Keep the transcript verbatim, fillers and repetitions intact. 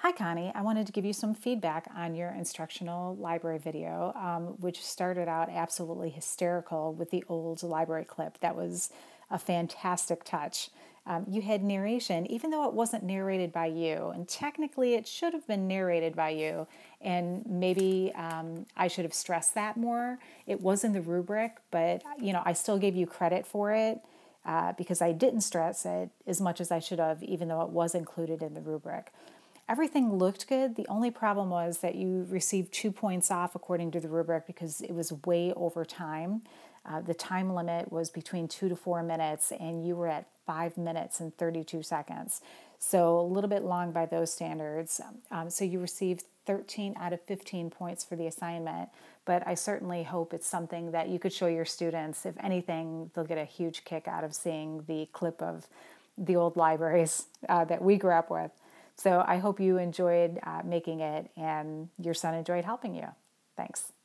Hi, Connie. I wanted to give you some feedback on your instructional library video, um, which started out absolutely hysterical with the old library clip. That was a fantastic touch. Um, you had narration, even though it wasn't narrated by you, and technically it should have been narrated by you, and maybe um, I should have stressed that more. It was in the rubric, but you know, I still gave you credit for it uh, because I didn't stress it as much as I should have, even though it was included in the rubric. Everything looked good. The only problem was that you received two points off according to the rubric because it was way over time. Uh, the time limit was between two to four minutes, and you were at five minutes and thirty-two seconds. So a little bit long by those standards. Um, so you received thirteen out of fifteen points for the assignment, but I certainly hope it's something that you could show your students. If anything, they'll get a huge kick out of seeing the clip of the old libraries uh, that we grew up with. So I hope you enjoyed uh, making it and your son enjoyed helping you. Thanks.